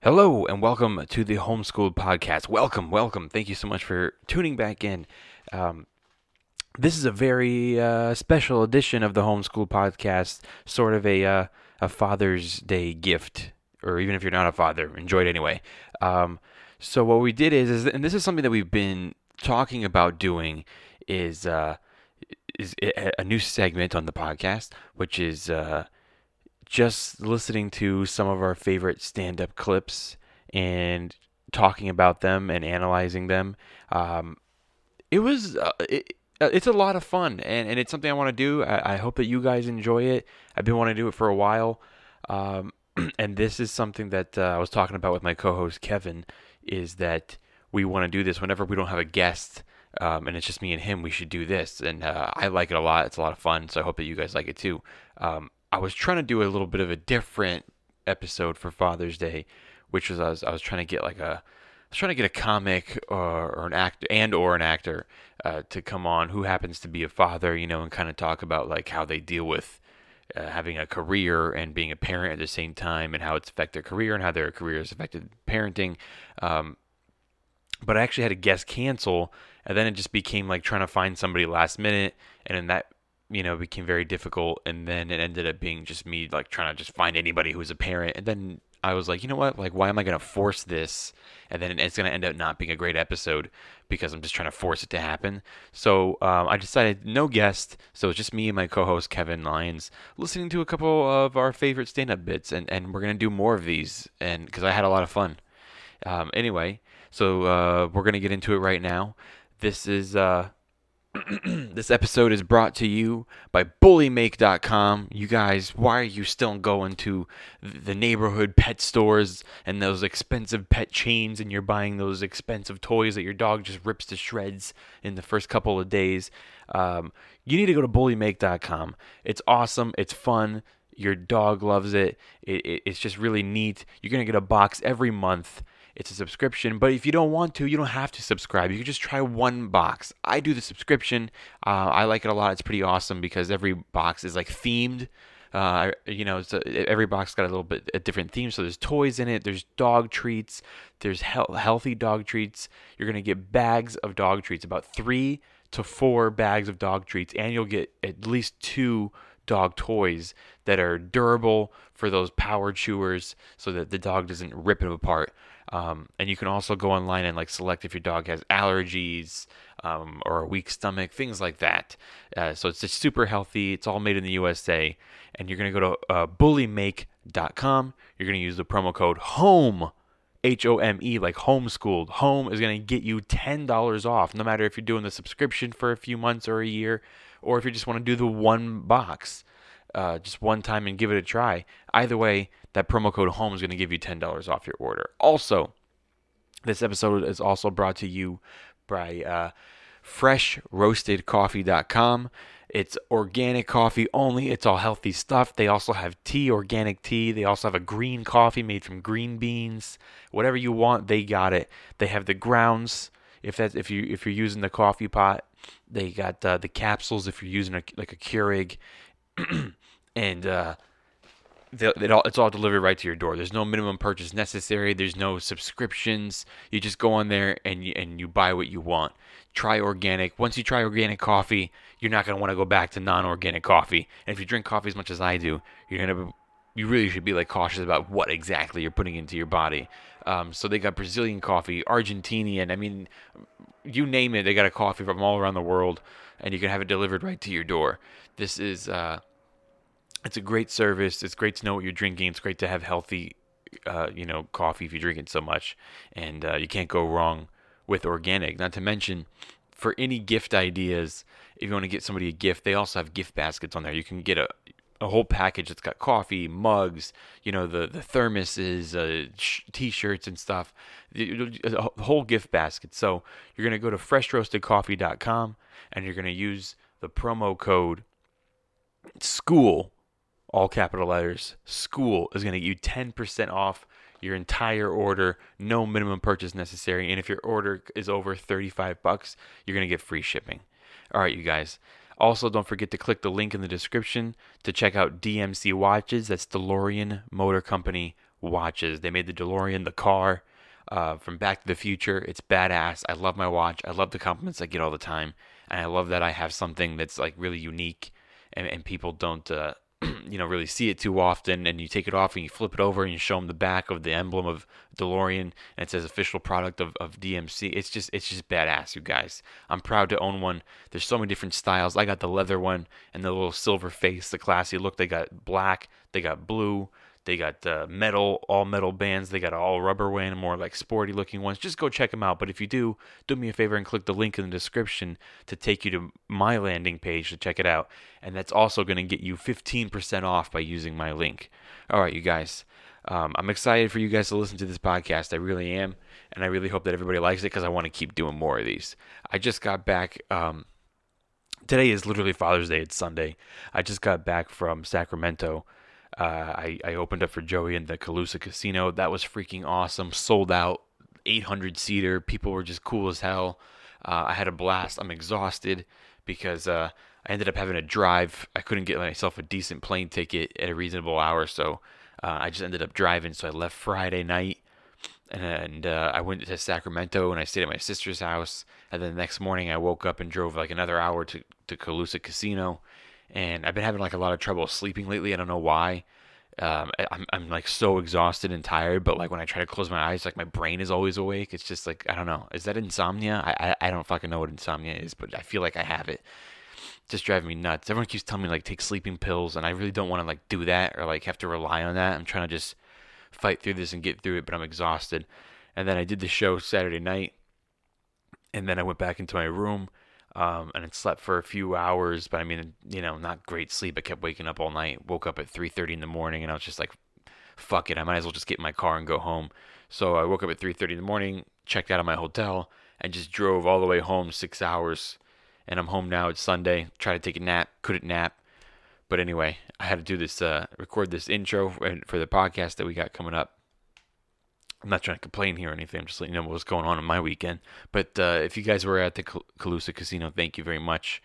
Hello and welcome to the Homeschooled Podcast. Welcome. Thank you so much for tuning back in. Um, this is a very special edition of the Homeschooled Podcast, sort of a Father's Day gift, or even if you're not a father, enjoy it anyway. Um, so what we did and this is something that we've been talking about doing, is a new segment on the podcast, which is just listening to some of our favorite stand-up clips and talking about them and analyzing them. Um, it was it's a lot of fun, and it's something I want to do. I hope that you guys enjoy it. I've been wanting to do it for a while, um, and this is something that I was talking about with my co-host Kevin. Is that we want to do this whenever we don't have a guest. And it's just me and him. We should do this, and I like it a lot. It's a lot of fun, so I hope that you guys like it too. I was trying to do a little bit of a different episode for Father's Day, which was I was trying to get a comic or an actor to come on who happens to be a father, and kind of talk about like how they deal with having a career and being a parent at the same time, and how it's affected their career and how their career has affected parenting. Um, but I actually had a guest cancel, and then it just became like trying to find somebody last minute, and then that became very difficult, and then it ended up being just me like trying to just find anybody who was a parent, and then I was like, you know what, like why am I going to force this, and then it's going to end up not being a great episode because I'm just trying to force it to happen. So I decided no guest, so it's just me and my co-host Kevin Lyons listening to a couple of our favorite stand-up bits, and we're going to do more of these, and because I had a lot of fun. Anyway, so we're gonna get into it right now. This is this episode is brought to you by BullyMake.com. You guys, why are you still going to the neighborhood pet stores and those expensive pet chains, and you're buying those expensive toys that your dog just rips to shreds in the first couple of days? You need to go to BullyMake.com. It's awesome. It's fun. Your dog loves it. It's just really neat. You're going to get a box every month. It's a subscription, but if you don't want to, you don't have to subscribe. You can just try one box. I do the subscription. I like it a lot. It's pretty awesome because every box is like themed. Every box got a little bit a different theme. So there's toys in it. There's dog treats. There's healthy dog treats. You're gonna get bags of dog treats, about 3 to 4 bags of dog treats, and you'll get at least 2 dog toys that are durable for those power chewers, so that the dog doesn't rip them apart. And you can also go online and like select if your dog has allergies or a weak stomach, things like that. So it's just super healthy. It's all made in the USA. And you're going to go to bullymake.com. You're going to use the promo code HOME, HOME, like homeschooled. Home is going to get you $10 off, no matter if you're doing the subscription for a few months or a year, or if you just want to do the one box just one time and give it a try. Either way, that promo code HOME is going to give you $10 off your order. Also, this episode is also brought to you by FreshRoastedCoffee.com. It's organic coffee only. It's all healthy stuff. They also have tea, organic tea. They also have a green coffee made from green beans. Whatever you want, they got it. They have the grounds. If you're using the coffee pot, they got the capsules. If you're using like a Keurig, and it's all delivered right to your door. There's no minimum purchase necessary. There's no subscriptions. You just go on there and you buy what you want. Try organic. Once you try organic coffee, you're not going to want to go back to non-organic coffee. And if you drink coffee as much as I do, you really should be like cautious about what exactly you're putting into your body. So they got Brazilian coffee, Argentinian. I mean, you name it, they got a coffee from all around the world, and you can have it delivered right to your door. This is it's a great service. It's great to know what you're drinking. It's great to have healthy, coffee if you drink it so much, and you can't go wrong with organic. Not to mention, for any gift ideas, if you want to get somebody a gift, they also have gift baskets on there. You can get a whole package that's got coffee, mugs, the thermoses, t-shirts and stuff, a whole gift basket. So you're going to go to FreshRoastedCoffee.com, and you're going to use the promo code SCHOOL, all capital letters. SCHOOL is going to get you 10% off your entire order, no minimum purchase necessary, and if your order is over $35, you're going to get free shipping. All right, you guys. Also, don't forget to click the link in the description to check out DMC Watches. That's DeLorean Motor Company watches. They made the DeLorean, the car, from Back to the Future. It's badass. I love my watch. I love the compliments I get all the time. And I love that I have something that's like really unique and people don't, really see it too often. And you take it off and you flip it over and you show them the back of the emblem of DeLorean and it says official product of DMC. It's just badass, you guys. I'm proud to own one. There's so many different styles. I got the leather one and the little silver face, the classy look. They got black, they got blue, they got metal, all metal bands. They got all rubber one, more like sporty looking ones. Just go check them out. But if you do me a favor and click the link in the description to take you to my landing page to check it out. And that's also going to get you 15% off by using my link. All right, you guys. I'm excited for you guys to listen to this podcast. I really am. And I really hope that everybody likes it because I want to keep doing more of these. I just got back. Today is literally Father's Day. It's Sunday. I just got back from Sacramento. I opened up for Joey in the Calusa Casino. That was freaking awesome. Sold out, 800-seater. People were just cool as hell. I had a blast. I'm exhausted because I ended up having to drive. I couldn't get myself a decent plane ticket at a reasonable hour, so I just ended up driving. So I left Friday night, and I went to Sacramento, and I stayed at my sister's house. And then the next morning, I woke up and drove like another hour to Calusa Casino. And I've been having like a lot of trouble sleeping lately. I don't know why. I'm like so exhausted and tired, but like when I try to close my eyes, like my brain is always awake. It's just like, I don't know. Is that insomnia? I don't fucking know what insomnia is, but I feel like I have it. Just driving me nuts. Everyone keeps telling me like take sleeping pills, and I really don't want to like do that or like have to rely on that. I'm trying to just fight through this and get through it, but I'm exhausted. And then I did the show Saturday night, and then I went back into my room. And I slept for a few hours, but I mean, not great sleep. I kept waking up all night. Woke up at 3:30 in the morning, and I was just like, fuck it. I might as well just get in my car and go home. So I woke up at 3:30 in the morning, checked out of my hotel, and just drove all the way home 6 hours. And I'm home now. It's Sunday. Tried to take a nap. Couldn't nap. But anyway, I had to do this, record this intro for the podcast that we got coming up. I'm not trying to complain here or anything. I'm just letting you know what's going on in my weekend. But if you guys were at the Calusa Casino, thank you very much.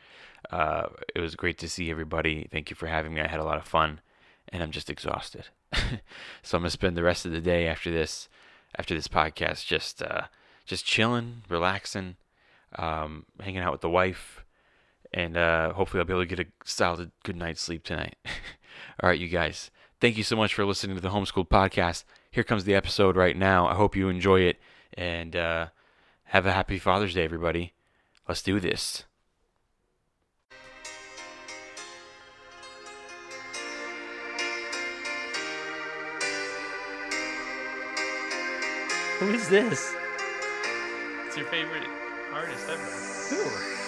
It was great to see everybody. Thank you for having me. I had a lot of fun, and I'm just exhausted. So I'm gonna spend the rest of the day after this podcast, just chilling, relaxing, hanging out with the wife, and hopefully I'll be able to get a solid good night's sleep tonight. All right, you guys. Thank you so much for listening to the Homeschooled Podcast. Here comes the episode right now. I hope you enjoy it, and have a happy Father's Day, everybody. Let's do this. Who is this? It's your favorite artist ever. Who?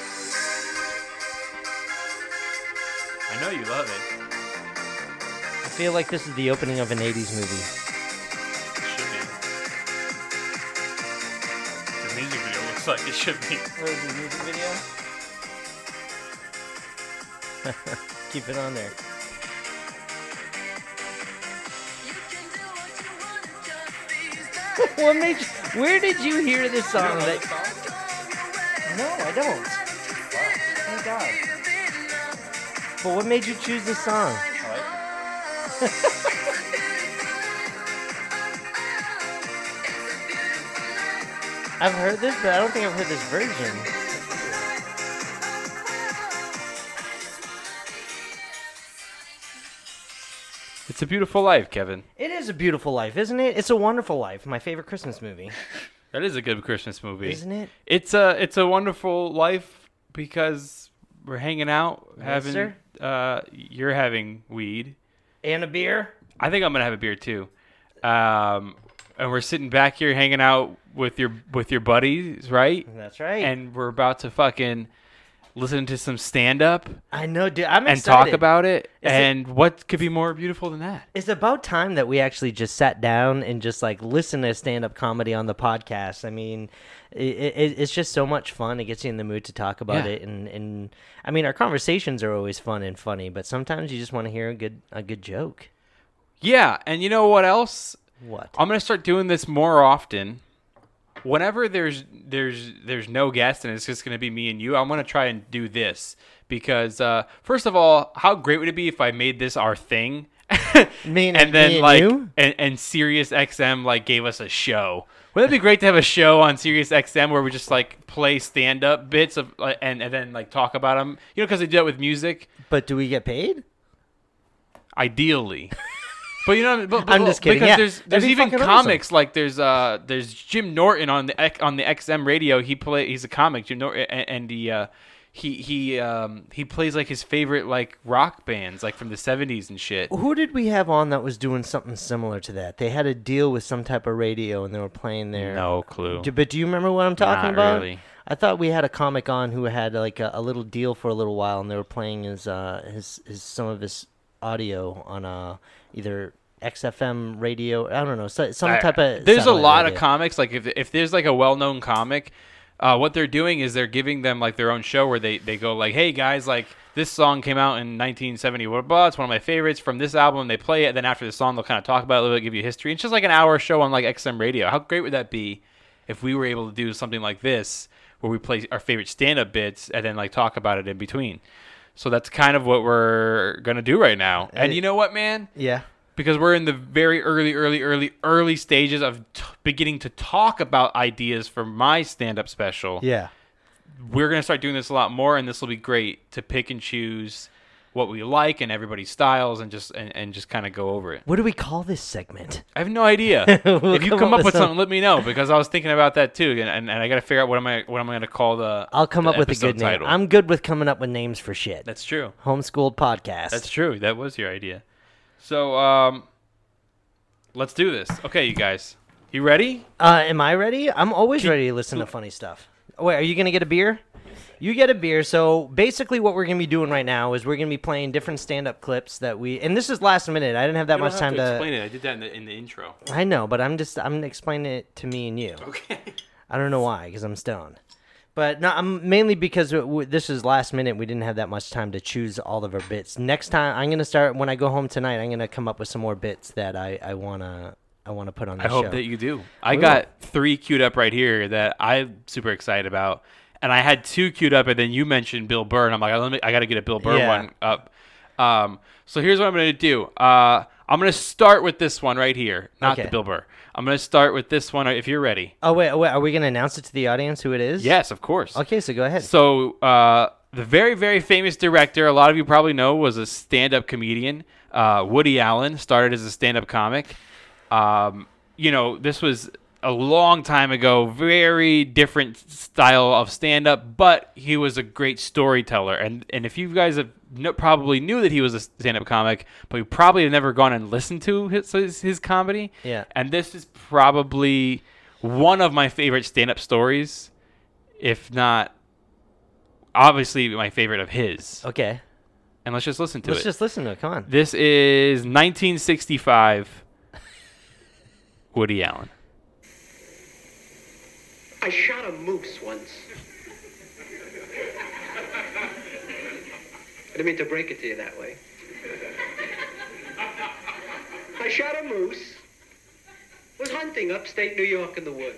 I know you love it. I feel like this is the opening of an 80s movie. It should be. The music video looks like it should be. What is the music video? Keep it on there. What made you, where did you hear this song? No, I don't. Thank God. But what made you choose this song? I've heard this, but I don't think I've heard this version. It's a Beautiful Life, Kevin. It is a beautiful life, isn't it? It's a Wonderful Life, my favorite Christmas movie. That is a good Christmas movie. Isn't it? It's a wonderful life because we're hanging out, Yes, you're having weed. And a beer? I think I'm gonna have a beer too. And we're sitting back here hanging out with your buddies, right? That's right. And we're about to fucking listen to some stand-up I know, dude. I'm and excited. talk about it. What could be more beautiful than that? It's about time that we actually just sat down and just like listen to stand-up comedy on the podcast. I mean, it's just so much fun. It gets you in the mood to talk about it, and I mean, our conversations are always fun and funny, but sometimes you just want to hear a good joke. Yeah, and you know what else? What? I'm gonna start doing this more often. Whenever there's no guest and it's just gonna be me and you, I'm gonna try and do this because first of all, how great would it be if I made this our thing? and then like and Sirius XM like gave us a show. Wouldn't it be great to have a show on Sirius XM where we just like play stand-up bits of and then like talk about them? You know, because they do that with music. But do we get paid? Ideally. But you know, I'm just kidding. Because there's even comics awesome. Like there's Jim Norton on the XM radio. He's a comic, Jim Norton, and he plays like his favorite like rock bands like from the 70s and shit. Who did we have on that was doing something similar to that? They had a deal with some type of radio and they were playing there. No clue. But do you remember what I'm talking about? Not really. I thought we had a comic on who had like a little deal for a little while, and they were playing his some of his audio on either XFM radio. I don't know, some type of. There's a lot radio. of comics. Like if there's like a well-known comic, what they're doing is they're giving them like their own show where they go like, hey guys, like this song came out in 1970, blah, blah, blah. It's one of my favorites from this album. They play it, and then after the song, they'll kind of talk about it a little bit, give you history. It's just like an hour show on like XM radio. How great would that be if we were able to do something like this where we play our favorite stand-up bits and then like talk about it in between? So that's kind of what we're going to do right now. And you know what, man? Yeah. Because we're in the very early stages of beginning to talk about ideas for my stand-up special. Yeah. We're going to start doing this a lot more, and this will be great to pick and choose what we like and everybody's styles and just kind of go over it. What do we call this segment? I have no idea. If you come up with something, let me know, because I was thinking about that too, and I got to figure out what am I going to call the I'll come up with a good title. name. I'm good with coming up with names for shit. That's true. Homeschooled podcast. That's true. That was your idea. So let's do this. Okay, you guys. You ready? Am I ready? I'm always ready to listen to funny stuff. Wait, are you going to get a beer? You get a beer. So basically what we're going to be doing right now is we're going to be playing different stand-up clips that and this is last minute. I didn't have that much time to explain it. I did that in the intro. I know, but I'm explaining it to me and you. Okay. I don't know why, because I'm stoned. But no, I'm mainly because this is last minute. We didn't have that much time to choose all of our bits. Next time, I'm gonna start when I go home tonight. I'm gonna come up with some more bits that I wanna put on the show. I hope that you do. I got 3 queued up right here that I'm super excited about, and I had 2 queued up, and then you mentioned Bill Burr, and I'm like, I got to get a Bill Burr one up. So here's what I'm gonna do. I'm gonna start with this one right here, not the Bill Burr. I'm going to start with this one, if you're ready. Oh, wait. Are we going to announce it to the audience who it is? Yes, of course. Okay, so go ahead. So the very, very famous director, a lot of you probably know, was a stand-up comedian. Woody Allen started as a stand-up comic. This was a long time ago, very different style of stand-up, but he was a great storyteller. And if you guys have probably knew that he was a stand-up comic, but you probably have never gone and listened to his comedy. Yeah. And this is probably one of my favorite stand-up stories, if not, obviously, my favorite of his. Okay. And let's just listen to it. Let's just listen to it. Come on. This is 1965 Woody Allen. I shot a moose once. I didn't mean to break it to you that way. I shot a moose. Was hunting upstate New York in the woods.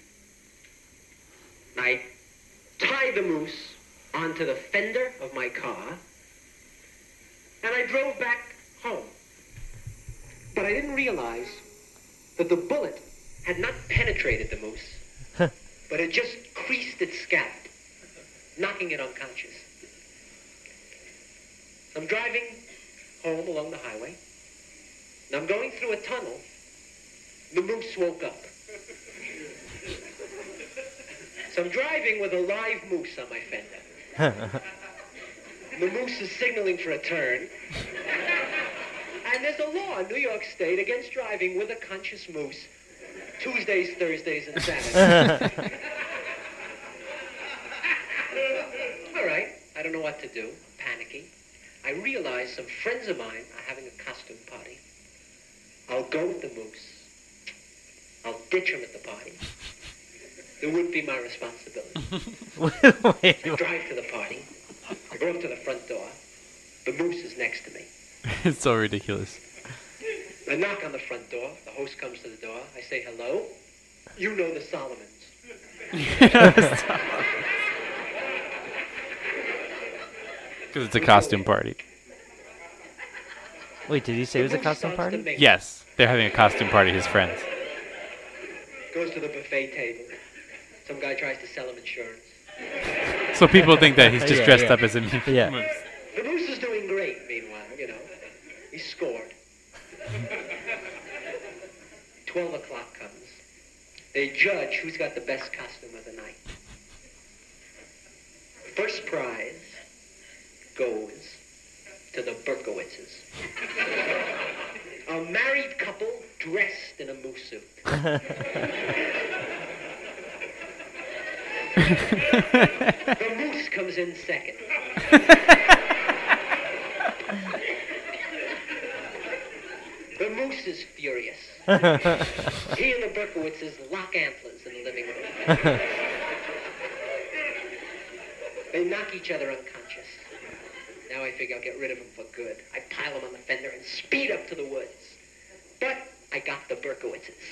I tied the moose onto the fender of my car, and I drove back home. But I didn't realize that the bullet had not penetrated the moose, but it just creased its scalp, knocking it unconscious. I'm driving home along the highway, and I'm going through a tunnel. The moose woke up. So I'm driving with a live moose on my fender. The moose is signaling for a turn. And there's a law in New York State against driving with a conscious moose Tuesdays, Thursdays, and Saturdays. All right, I don't know what to do. I'm panicking. I realize some friends of mine are having a costume party. I'll go with the moose. I'll ditch him at the party. It would be my responsibility. I drive to the party. I go up to the front door. The moose is next to me. It's so ridiculous. I knock on the front door. The host comes to the door. I say, hello. You know the Solomons. Because it's a costume party. Wait, did he say it was a moose costume starts to party? mingle. Yes, they're having a costume party. His friends. Goes to the buffet table. Some guy tries to sell him insurance. So people think that he's just Yeah, dressed yeah. up as a moose. Yeah. The moose is doing great, meanwhile, you know. He scored. 12 o'clock comes. They judge who's got the best costume of the night. First prize goes to the Berkowitzes. A married couple dressed in a moose suit. The moose comes in second. The moose is furious. He and the Berkowitzes lock antlers in the living room. They knock each other unconscious. Now I figure I'll get rid of them for good. I pile them on the fender and speed up to the woods. But I got the Berkowitzes.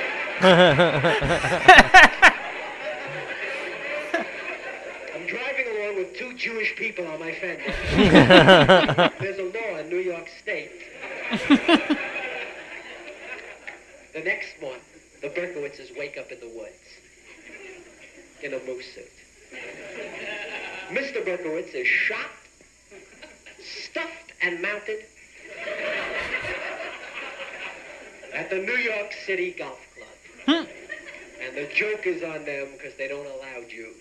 I'm driving along with two Jewish people on my fender. There's a law in New York State. The next one, the Berkowitzes wake up in the woods in a moose suit. Mr. Berkowitz is shot, stuffed, and mounted at the New York City Golf Club. And the joke is on them because they don't allow Jews.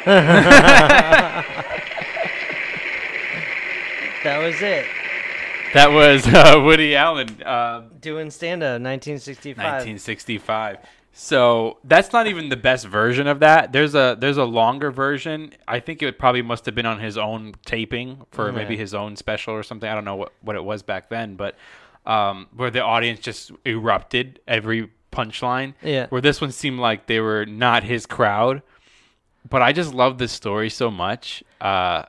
That was it. That was Woody Allen, Doing stand-up, 1965. 1965. So that's not even the best version of that. There's a longer version. I think it probably must have been on his own taping for maybe his own special or something. I don't know what it was back then, but where the audience just erupted every punchline. Yeah. Where this one seemed like they were not his crowd. But I just love this story so much. How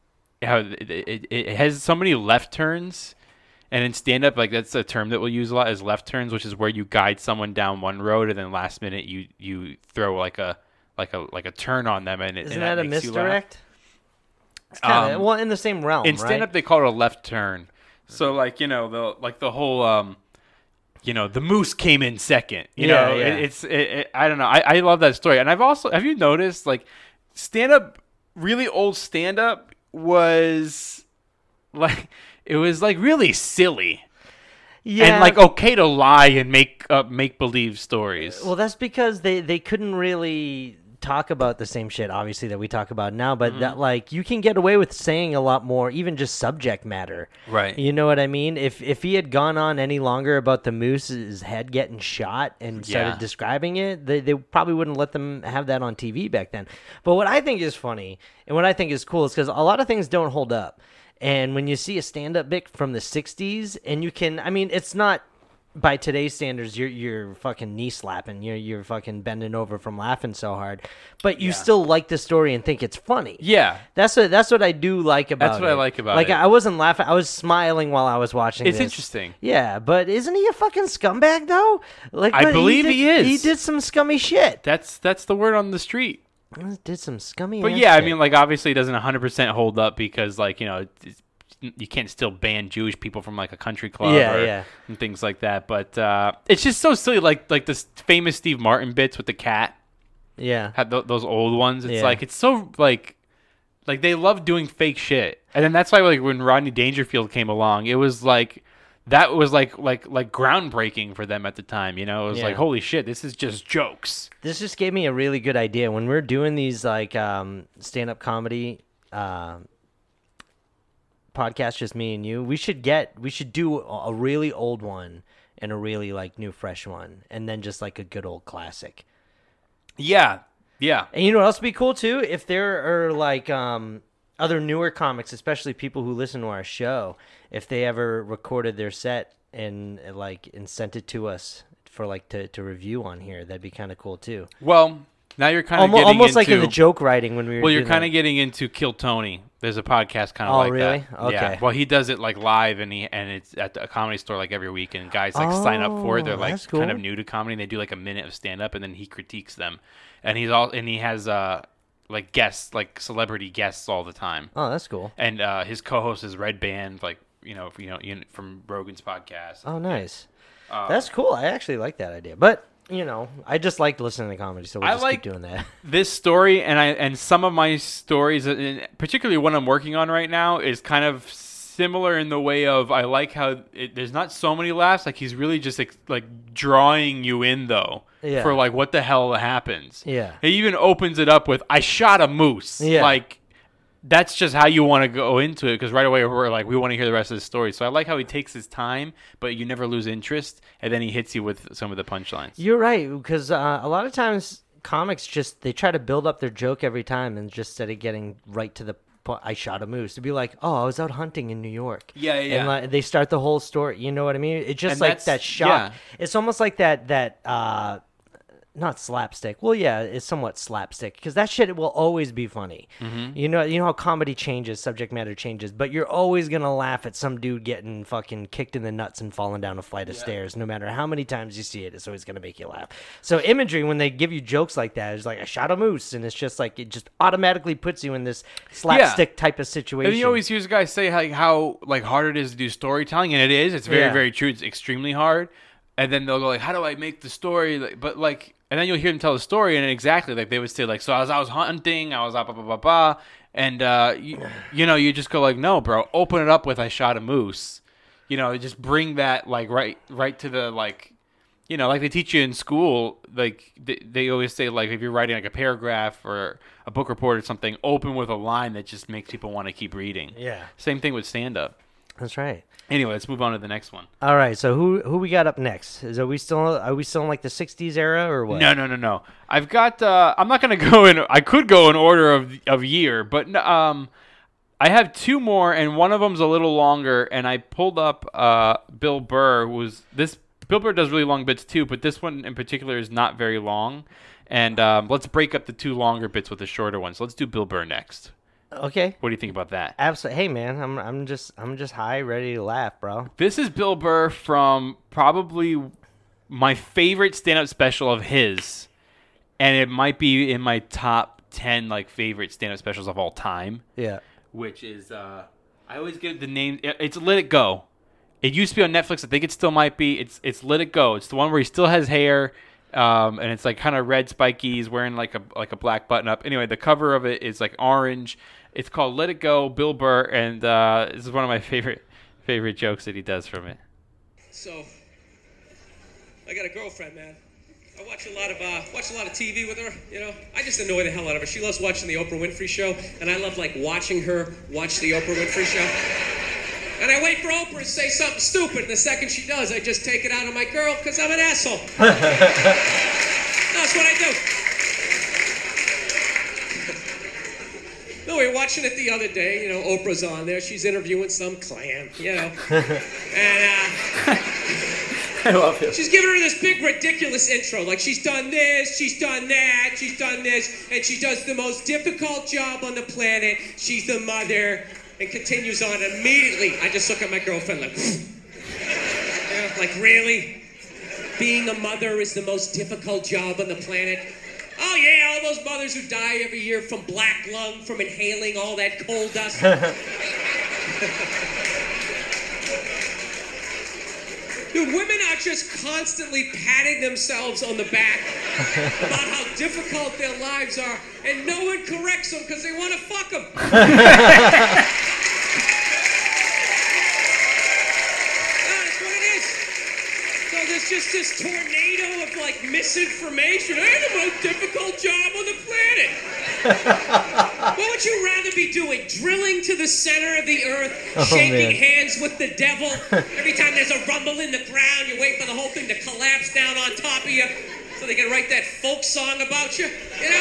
it has so many left turns. And in stand-up, like that's a term that we'll use a lot, is left turns, which is where you guide someone down one road, and then last minute you throw like a turn on them, and Isn't and that a makes you laugh. misdirect? It's kind of well in the same realm, In right? stand-up, they call it a left turn. So like the whole the moose came in second. You know, yeah. I don't know. I love that story, and have you noticed like stand-up, really old stand-up was like. It was like really silly, and like okay to lie and make believe stories. Well, that's because they couldn't really talk about the same shit, obviously, that we talk about now. But that like you can get away with saying a lot more, even just subject matter. Right. You know what I mean? If he had gone on any longer about the moose's head getting shot and started describing it, they probably wouldn't let them have that on TV back then. But what I think is funny and what I think is cool is because a lot of things don't hold up. And when you see a stand-up bit from the 60s, and you can, I mean, it's not, by today's standards, you're fucking knee slapping, you're fucking bending over from laughing so hard, but you still like the story and think it's funny. Yeah. That's what I do like about it. That's what I like about it. it. I wasn't laughing, I was smiling while I was watching It's this. interesting. Yeah, but isn't he a fucking scumbag, though? Like, I believe he is. He did some scummy shit. That's the word on the street. Did some scummy But ass yeah, I shit. mean, like obviously it doesn't 100% hold up because like you can't still ban Jewish people from like a country club and things like that. But it's just so silly, like this famous Steve Martin bits with the cat. Yeah, Had those old ones. It's like it's so like they love doing fake shit, and then that's why like when Rodney Dangerfield came along, it was like. That was like groundbreaking for them at the time, It was like, holy shit, this is just jokes. This just gave me a really good idea. When we're doing these like stand-up comedy podcasts, just me and you, we should do a really old one and a really like new fresh one, and then just like a good old classic. Yeah. And you know what else would be cool too? If there are like other newer comics, especially people who listen to our show, if they ever recorded their set and sent it to us for like to review on here, that'd be kind of cool too. Well, now you're kind of getting almost into, like in the joke writing when we were. Well, you're doing kind of that. getting into Kill Tony. There's a podcast kind of Oh, like really? that. Okay. Yeah. Well, he does it like live, and it's at the Comedy Store like every week, and guys like sign up for it. They're like that's cool. kind of new to comedy. And they do like a minute of stand up, and then he critiques them, and he has like guests, like celebrity guests all the time. Oh, that's cool. And his co-host is Red Band, like from Rogan's podcast. Oh, nice. That's cool. I actually like that idea. But, I just like listening to comedy, so we'll just keep doing that. This story, and some of my stories, and particularly one I'm working on right now, is kind of similar in the way of I like how there's not so many laughs. Like he's really just like drawing you in though for like what the hell happens. Yeah. He even opens it up with I shot a moose. Yeah. Like that's just how you want to go into it because right away we're like we want to hear the rest of the story. So I like how he takes his time, but you never lose interest, and then he hits you with some of the punchlines. You're right because a lot of times comics they try to build up their joke every time and just instead of getting right to the I shot a moose to be like, oh, I was out hunting in New York. Yeah. And like, they start the whole story. You know what I mean? It's just and like that shot. Yeah. It's almost like that not slapstick. Well, yeah, it's somewhat slapstick because that shit will always be funny. Mm-hmm. You know how comedy changes, subject matter changes, but you're always gonna laugh at some dude getting fucking kicked in the nuts and falling down a flight of stairs. No matter how many times you see it, it's always gonna make you laugh. So imagery, when they give you jokes like that, is like I shot a moose, and it's just like it just automatically puts you in this slapstick type of situation. And you always hear guys say how hard it is to do storytelling, and it is. It's very very true. It's extremely hard. And then they'll go like, how do I make the story? But like. And then you'll hear them tell the story, and exactly like they would say, like, so I was hunting, I was blah blah blah blah, and you just go like, no, bro, open it up with I shot a moose, just bring that like right to the like, like they teach you in school, like they always say like if you're writing like a paragraph or a book report or something, open with a line that just makes people want to keep reading. Yeah. Same thing with stand up. That's right. Anyway, let's move on to the next one. All right, so who we got up next? Are we still in like the '60s era or what? No. I've got. I'm not gonna go in. I could go in order of year, but I have two more, and one of them's a little longer. And I pulled up Bill Burr. Bill Burr does really long bits too, but this one in particular is not very long. And let's break up the two longer bits with the shorter ones. So let's do Bill Burr next. Okay. What do you think about that? Absolutely. Hey man, I'm just high, ready to laugh, bro. This is Bill Burr from probably my favorite stand-up special of his, and it might be in my top 10 like favorite stand-up specials of all time. Yeah. Which is I always get the name. It's Let It Go. It used to be on Netflix. I think it still might be. It's Let It Go. It's the one where he still has hair. And it's like kind of red spiky. He's wearing like a black button up. Anyway, the cover of it is like orange. It's called Let It Go, Bill Burr, and this is one of my favorite jokes that he does from it. So, I got a girlfriend, man. I watch a lot of TV with her. I just annoy the hell out of her. She loves watching the Oprah Winfrey Show, and I love like watching her watch the Oprah Winfrey Show. And I wait for Oprah to say something stupid, and the second she does, I just take it out on my girl because I'm an asshole. That's what I do. No, we were watching it the other day. Oprah's on there. She's interviewing some clam, And I love it. She's giving her this big, ridiculous intro. Like, she's done this, she's done that, she's done this, and she does the most difficult job on the planet. She's the mother, and continues on immediately. I just look at my girlfriend like, like, really? Being a mother is the most difficult job on the planet? Oh, yeah, all those mothers who die every year from black lung, from inhaling all that coal dust. Dude, women are just constantly patting themselves on the back about how difficult their lives are, and no one corrects them because they want to fuck them. That's what it is. So there's just this tornado of like misinformation. I had the most difficult job on the planet. What would you rather be doing? Drilling to the center of the earth, shaking hands with the devil. Every time there's a rumble in the ground, you wait for the whole thing to collapse down on top of you so they can write that folk song about you,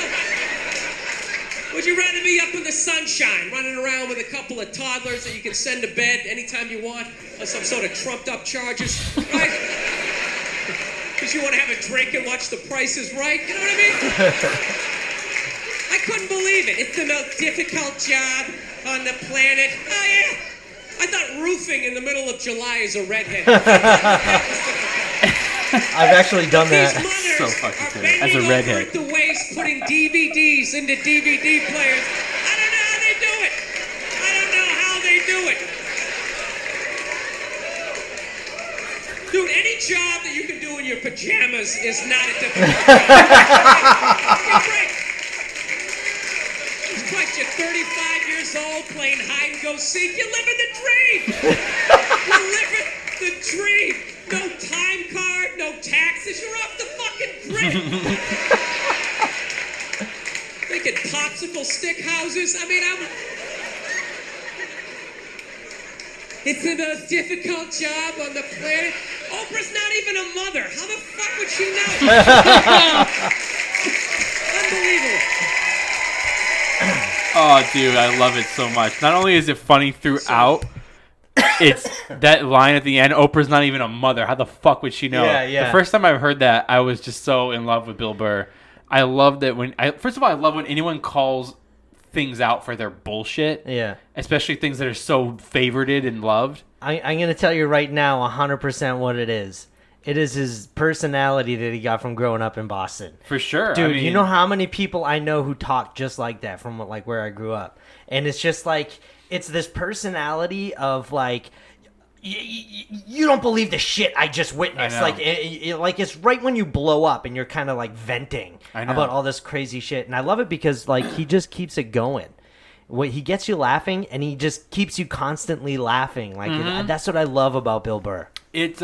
Would you rather be up in the sunshine, running around with a couple of toddlers that you can send to bed anytime you want on some sort of trumped up charges, right? Because you want to have a drink and watch The Price is Right, you know what I mean? I couldn't believe it. It's the most difficult job on the planet. Oh, yeah. I thought roofing in the middle of July is a redhead. I've actually done that. These mothers So fucking are terrible. bending As a redhead. over at the waist, putting DVDs into DVD players. I don't know how they do it. I don't know how they do it. Any job that you can do in your pajamas is not a difficult job. Give me a break. Christ, you're 35 years old playing hide and go seek. You're living the dream. You're living the dream. No time card, no taxes. You're off the fucking grid. Making popsicle stick houses. I mean, it's the most difficult job on the planet. Oprah's not even a mother. How the fuck would she know? Unbelievable. Oh, dude, I love it so much. Not only is it funny throughout, it's that line at the end, Oprah's not even a mother. How the fuck would she know? Yeah. The first time I heard that, I was just so in love with Bill Burr. I love that first of all, I love when anyone calls things out for their bullshit. Yeah. Especially things that are so favorited and loved. I'm going to tell you right now 100% what it is. It is his personality that he got from growing up in Boston. For sure. Dude, I mean, you know how many people I know who talk just like that from like where I grew up. And it's just like, it's this personality of like, you don't believe the shit I just witnessed. Like, like it's right when you blow up and you're kind of like venting about all this crazy shit. And I love it because like he just keeps it going. He gets you laughing and he just keeps you constantly laughing. Like that's what I love about Bill Burr. It's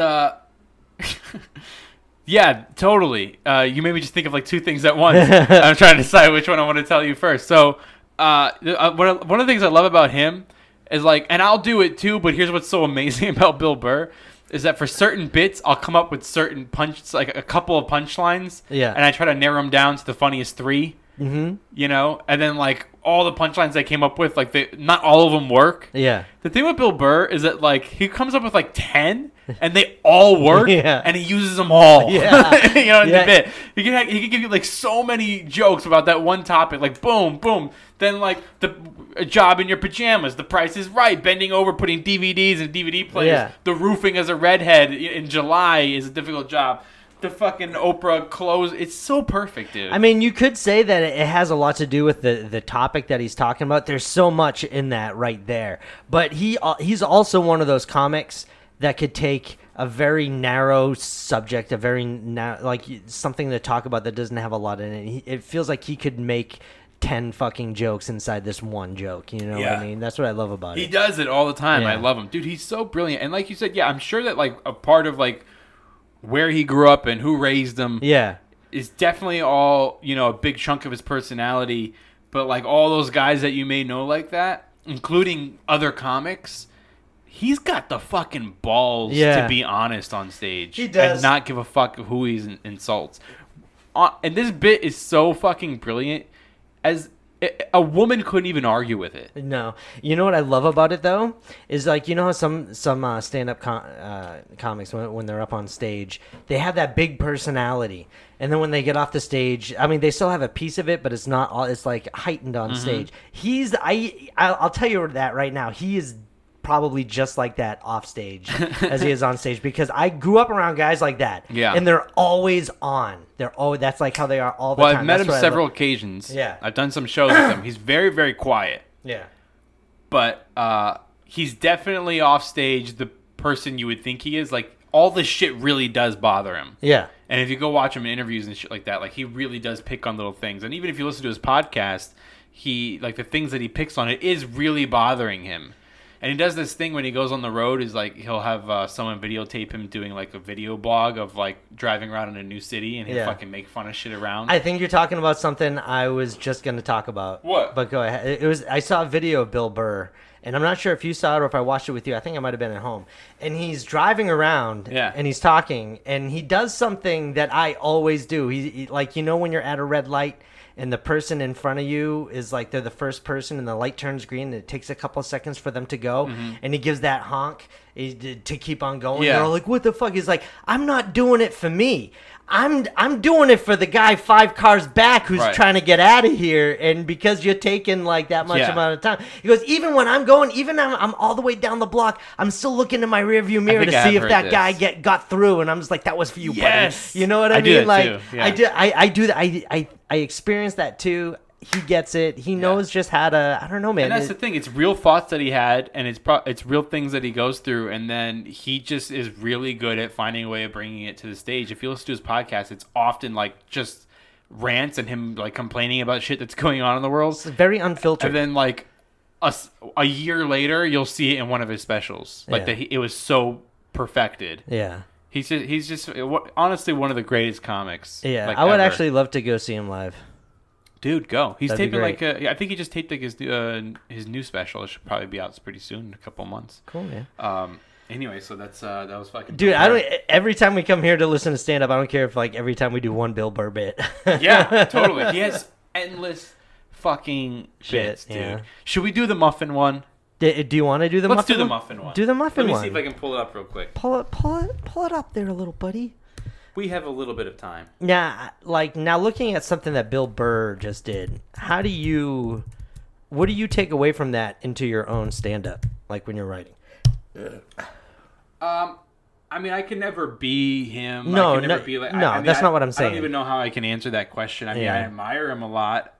yeah, totally. You made me just think of like two things at once. I'm trying to decide which one I want to tell you first. So, one of the things I love about him is like, and I'll do it too, but here's what's so amazing about Bill Burr is that for certain bits, I'll come up with certain like a couple of punchlines. Yeah. And I try to narrow them down to the funniest three. Mm-hmm. You know? And then like all the punchlines I came up with, like not all of them work. Yeah. The thing with Bill Burr is that like he comes up with like 10 and they all work and he uses them all. Yeah. You know, in the bit. He can give you like so many jokes about that one topic, like boom, boom. Then like a job in your pajamas, The Price is Right, bending over, putting DVDs and DVD players. Yeah. The roofing as a redhead in July is a difficult job. The fucking Oprah clothes. It's so perfect, dude. I mean, you could say that it has a lot to do with the topic that he's talking about. There's so much in that right there. But he's also one of those comics that could take a very narrow subject, a very like something to talk about that doesn't have a lot in it. It feels like he could make 10 fucking jokes inside this one joke. You know what I mean? That's what I love about it. He does it all the time. Yeah. I love him. Dude, he's so brilliant. And like you said, yeah, I'm sure that like a part of like where he grew up and who raised him is definitely all, you know, a big chunk of his personality. But like all those guys that you may know like that, including other comics, he's got the fucking balls to be honest on stage. He does. And not give a fuck of who he insults. And this bit is so fucking brilliant. As a woman couldn't even argue with it. No. You know what I love about it, though? Is like, you know how some stand-up comics, when they're up on stage, they have that big personality. And then when they get off the stage, I mean, they still have a piece of it, but it's not all, it's like heightened on stage. I'll tell you that right now. He is probably just like that off stage as he is on stage, because I grew up around guys like that. Yeah. And they're always on. That's like how they are all the time. Well, I've met him several occasions. Yeah. I've done some shows with him. He's very, very quiet. Yeah. But he's definitely off stage the person you would think he is. Like, all this shit really does bother him. Yeah. And if you go watch him in interviews and shit like that, like, he really does pick on little things. And even if you listen to his podcast, the things that he picks on, it is really bothering him. And he does this thing when he goes on the road, is like he'll have someone videotape him doing like a video blog of like driving around in a new city, and he'll fucking make fun of shit around. I think you're talking about something I was just going to talk about. What? But go ahead. I saw a video of Bill Burr, and I'm not sure if you saw it or if I watched it with you. I think I might have been at home. And he's driving around, and he's talking, and he does something that I always do. He like, you know, when you're at a red light and the person in front of you is like, they're the first person and the light turns green and it takes a couple of seconds for them to go, and he gives that honk to keep on going. They're all like, what the fuck? He's like, I'm not doing it for me. I'm doing it for the guy 5 cars back who's trying to get out of here, and because you're taking like that much amount of time. He goes, even when I'm going, even I'm all the way down the block, I'm still looking in my rearview mirror to see if that guy got through, and I'm just like, that was for you, buddy. You know what I mean? Do that like, too. Yeah. I do that. I experienced that too. he gets it. He knows just how to. I don't know, man. And that's the thing. It's real thoughts that he had, and it's real things that he goes through, and then he just is really good at finding a way of bringing it to the stage. If you listen to his podcast, it's often like just rants and him like complaining about shit that's going on in the world. It's very unfiltered. And then like a year later, you'll see it in one of his specials. Like it was so perfected. Yeah. He's just honestly one of the greatest comics. Yeah, like, I would ever. actually love to go see him live. Dude, go. He's That'd be taping great. I think he just taped like his new special. It should probably be out pretty soon, in a couple of months. Cool, man. Anyway, so that was fucking. Dude, I don't. Every time we come here to listen to stand up, I don't care if like every time we do one Bill Burr bit. Yeah, totally. He has endless fucking bits, dude. Yeah. Should we do the muffin one? Do you want to do the Let's muffin do the one? muffin one. Do the muffin Let me one. see if I can pull it up real quick. Pull it up there, little buddy. We have a little bit of time. Now, now looking at something that Bill Burr just did, what do you take away from that into your own stand-up, like when you're writing? I mean, I can never be him. No, I can never be like, no, I mean, that's not what I'm I saying. don't even know how I can answer that question. I mean, Yeah. I admire him a lot.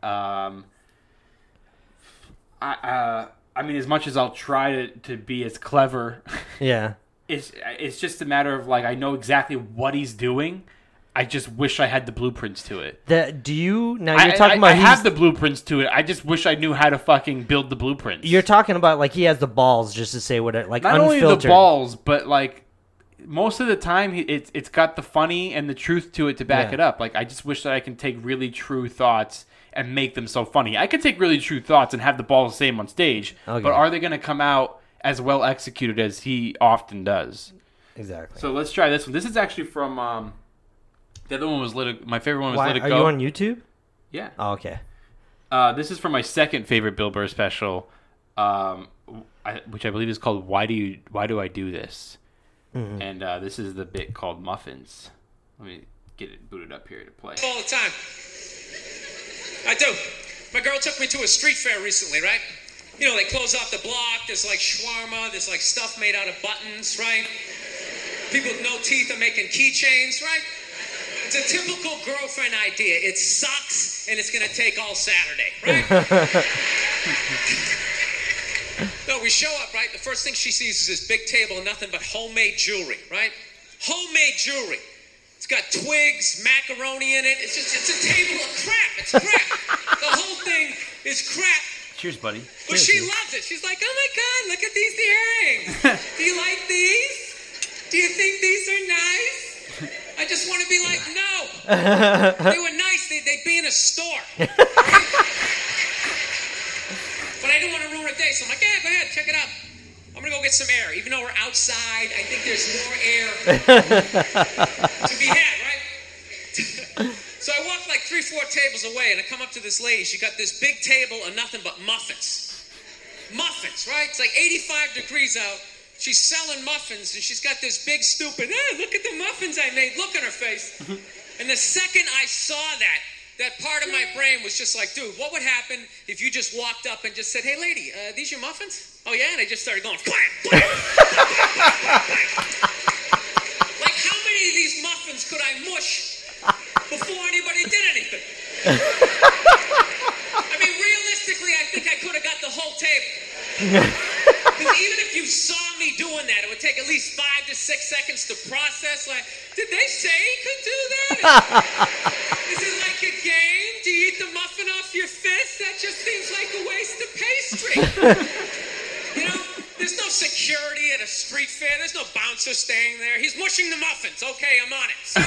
I mean, as much as I'll try to be as clever, Yeah. it's just a matter of like I know exactly what he's doing. I just wish I had the blueprints to it. You're talking about I have the blueprints to it. I just wish I knew how to fucking build the blueprints. You're talking about like he has the balls just to say what it like Not unfiltered. only the balls, but like most of the time it's got the funny and the truth to it to back Yeah. it up. Like I just wish that I can take really true thoughts and make them so funny. I could take really true thoughts and have the balls the same on stage, Okay. but are they going to come out as well executed as he often does? Exactly. So let's try this one. This is actually from the other one was my favorite one was Let It Are Go. you on YouTube? Yeah. Oh, okay. This is from my second favorite Bill Burr special, which I believe is called Why Do I Do This? Mm-hmm. And this is the bit called Muffins. Let me get it booted up here to play. All the time. I do. My girl took me to a street fair recently, right? You know, they close off the block. There's like shawarma. There's like stuff made out of buttons, right? People with no teeth are making keychains, right? It's a typical girlfriend idea. It sucks, and it's going to take all Saturday, right? No, we show up, right? The first thing she sees is this big table of nothing but homemade jewelry, right? Homemade jewelry. It's got twigs, macaroni in it. It's a table of crap. It's crap. The whole thing is crap. Cheers, buddy. But she loves it. She's like, oh my God, look at these earrings. Do you like these? Do you think these are nice? I just want to be like, no. They were nice. They'd be in a store. Right? But I didn't want to ruin her day, so I'm like, yeah, go ahead, check it out. I'm going to go get some air. Even though we're outside, I think there's more air to be had, right? So I walk like 3-4 tables away, and I come up to this lady. She got this big table of nothing but muffins. Muffins, right? It's like 85 degrees out. She's selling muffins, and she's got this big stupid, look at the muffins I made. Look on her face. And the second I saw that part of my brain was just like, dude, what would happen if you just walked up and just said, hey, lady, these your muffins? Oh, yeah? And I just started going, blam, blam, like, how many of these muffins could I mush before anybody did anything? I mean, realistically, I think I could have got the whole table. Because even if you saw me doing that, it would take at least 5 to 6 seconds to process. Like, did they say he could do that? Is it like a game? Do you eat the muffin off your fist? That just seems like a waste of pastry. You know, there's no security at a street fair. There's no bouncer staying there. He's mushing the muffins. Okay, I'm on it. Sir,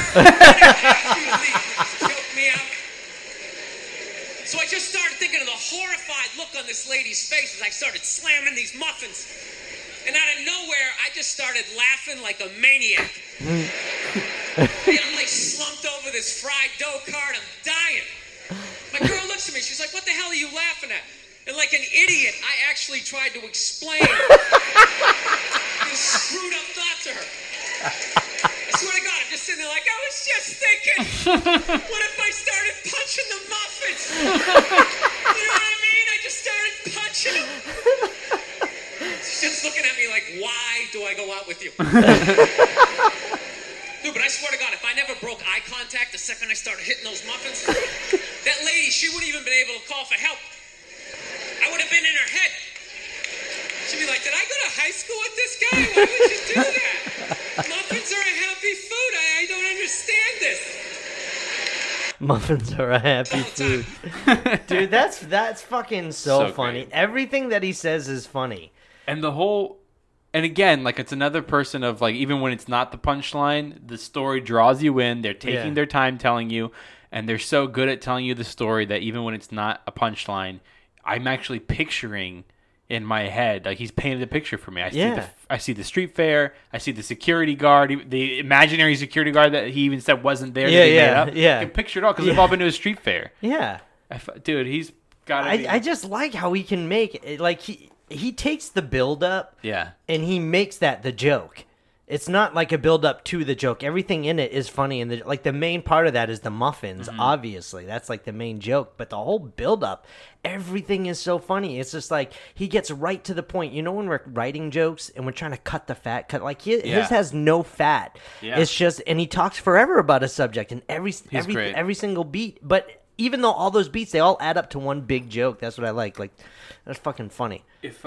choke me out. So I just started thinking of the horrified look on this lady's face as I started slamming these muffins. And out of nowhere, I just started laughing like a maniac. I'm like slumped over this fried dough cart. I'm dying. My girl looks at me. She's like, what the hell are you laughing at? And like an idiot, I actually tried to explain this screwed up thought to her. I swear to God, I'm just sitting there like, I was just thinking, what if I started punching the muffins? You know what I mean? I just started punching them. She's just looking at me like, why do I go out with you? Dude, but I swear to God, if I never broke eye contact the second I started hitting those muffins. That lady, she wouldn't even been able to call for help. I would have been in her head. She'd be like, did I go to high school with this guy? Why would you do that? Muffins are a happy food. I don't understand this. Muffins are a happy food. Dude, that's fucking so funny. Great. Everything that he says is funny. And the whole, and again, like it's another person of like, even when it's not the punchline, the story draws you in. They're taking their time telling you, and they're so good at telling you the story that even when it's not a punchline, I'm actually picturing in my head, like he's painted a picture for me. I see the street fair. I see the security guard, the imaginary security guard that he even said wasn't there. Yeah. I can picture it all because we've all been to a street fair. Yeah. Dude, he's got. I just like how he can make it, like he takes the build up. Yeah. And he makes that the joke. It's not like a build up to the joke. Everything in it is funny, and the main part of that is the muffins. Obviously, that's like the main joke. But the whole build up, everything is so funny. It's just like he gets right to the point. You know, when we're writing jokes and we're trying to cut the fat, his has no fat. Yeah. It's just, and he talks forever about a subject and every single beat. But even though all those beats, they all add up to one big joke. That's what I like. Like, that's fucking funny.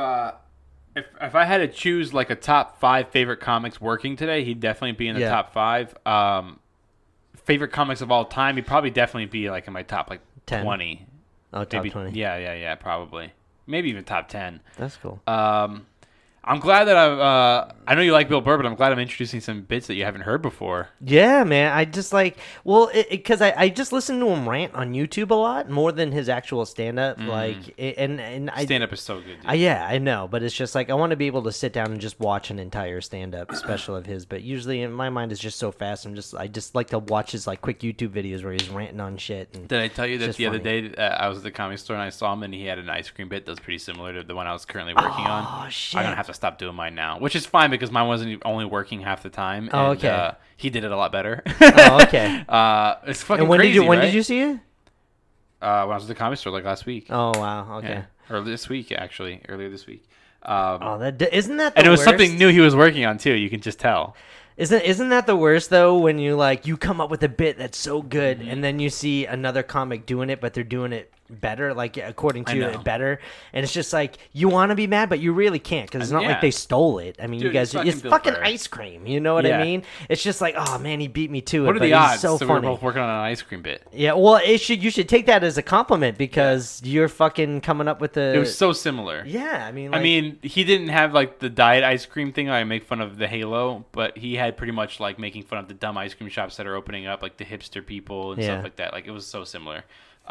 If I had to choose like a top 5 favorite comics working today, he'd definitely be in the top 5. Favorite comics of all time, he'd probably definitely be like in my top like 10. 20. Oh, top Maybe, 20. Yeah, probably. Maybe even top 10. That's cool. I'm glad that I know you like Bill Burr, but I'm glad I'm introducing some bits that you haven't heard before. Yeah, man. I just like, because I just listen to him rant on YouTube a lot more than his actual stand up. And Stand up is so good. Dude. Yeah, I know, but it's just like I want to be able to sit down and just watch an entire stand up special of his. But usually, in my mind, is just so fast. I just like to watch his like quick YouTube videos where he's ranting on shit. And did I tell you that the other funny. day I was at the comedy store and I saw him and he had an ice cream bit that was pretty similar to the one I was currently working on. Oh shit! I'm gonna have to stop doing mine now, which is fine because mine wasn't only working half the time. Oh, and, okay. He did it a lot better. Oh, okay. It's fucking And when crazy, when right? did you see it? When I was at the comedy store like last week. Oh wow. Okay. Yeah. Or this week actually, earlier this week. Isn't that the and it was worst? something new he was working on too. You can just tell. Isn't that the worst though, when you come up with a bit that's so good and then you see another comic doing it, but they're doing it better, like according to it better, and it's just like you want to be mad, but you really can't because it's not like they stole it. I mean, Dude, you guys, it's Bill fucking Burr. ice cream. You know what I mean? It's just like, oh man, he beat me to it. What are but the he's odds? So So funny. we're both working on an ice cream bit. Yeah, well, you should take that as a compliment because you're fucking coming up with the. It was so similar. Yeah, I mean, he didn't have like the diet ice cream thing. I make fun of the Halo, but he had pretty much like making fun of the dumb ice cream shops that are opening up, like the hipster people and stuff like that. Like it was so similar.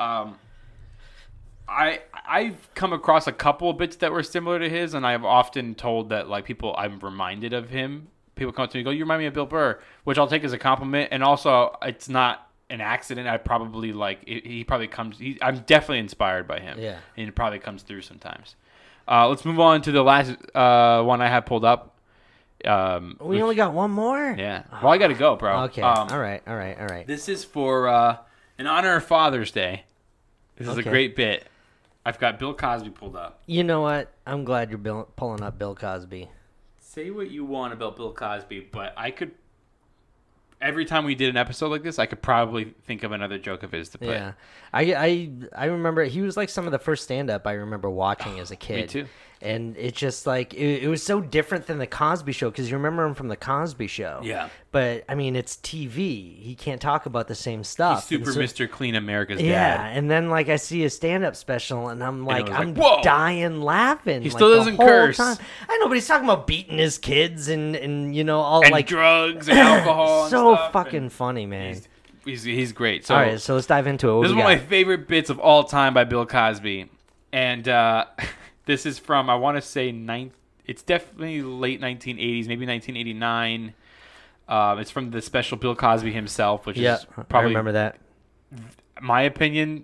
I've come across a couple of bits that were similar to his, and I've often told that like people I'm reminded of him. People come up to me and go, "You remind me of Bill Burr," which I'll take as a compliment, and also it's not an accident. I probably like he probably comes. I'm definitely inspired by him. Yeah, and it probably comes through sometimes. Let's move on to the last one I have pulled up. we only got one more. Yeah. Well, I got to go, bro. Okay. All right. This is for in honor of Father's Day. This is a great bit. I've got Bill Cosby pulled up. You know what? I'm glad you're pulling up Bill Cosby. Say what you want about Bill Cosby, but I could. Every time we did an episode like this, I could probably think of another joke of his to put. Yeah, I remember he was like some of the first stand-up I remember watching as a kid. Me too. And it's just like it was so different than the Cosby Show because you remember him from the Cosby Show. Yeah. But I mean, it's TV. He can't talk about the same stuff. He's super Mr. Clean America's yeah, dad. and then like I see a stand-up special, and I'm like, I'm like, dying laughing. He like, still the doesn't whole curse. time. I know, but he's talking about beating his kids and you know all And like drugs and alcohol. And so stuff, fucking and funny, man. He's great. So All right, so let's dive into it. This is one of my favorite bits of all time by Bill Cosby, and this is from I want to say it's definitely late 1980s, maybe 1989. It's from the special Bill Cosby himself, which is probably, I remember that. my opinion,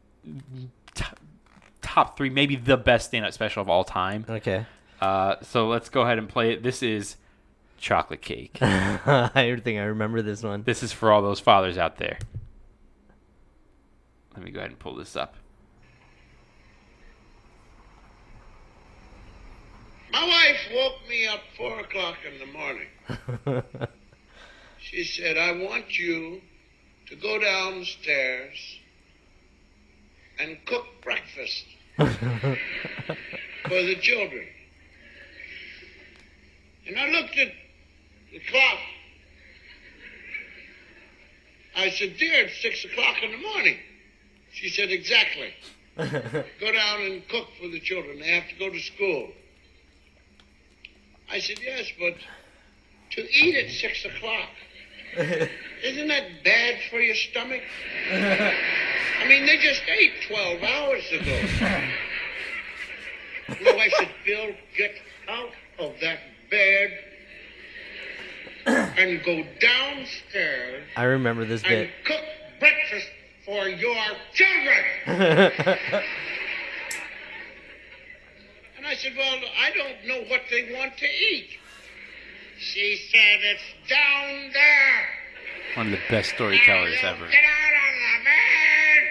top 3, maybe the best stand-up special of all time. Okay. So let's go ahead and play it. This is Chocolate Cake. I think I remember this one. This is for all those fathers out there. Let me go ahead and pull this up. My wife woke me up 4 o'clock in the morning. She said, I want you to go downstairs and cook breakfast for the children. And I looked at the clock. I said, "Dear, it's 6 o'clock in the morning." She said, "Exactly. Go down and cook for the children. They have to go to school." I said, "Yes, but to eat at 6 o'clock, isn't that bad for your stomach? I mean, they just ate 12 hours ago." My wife said, "Bill, get out of that bed and go downstairs I remember this and bit. cook breakfast for your children." And I said, "Well, I don't know what they want to eat." She said, "It's down there." One of the best storytellers Now you ever. Get out of the bed.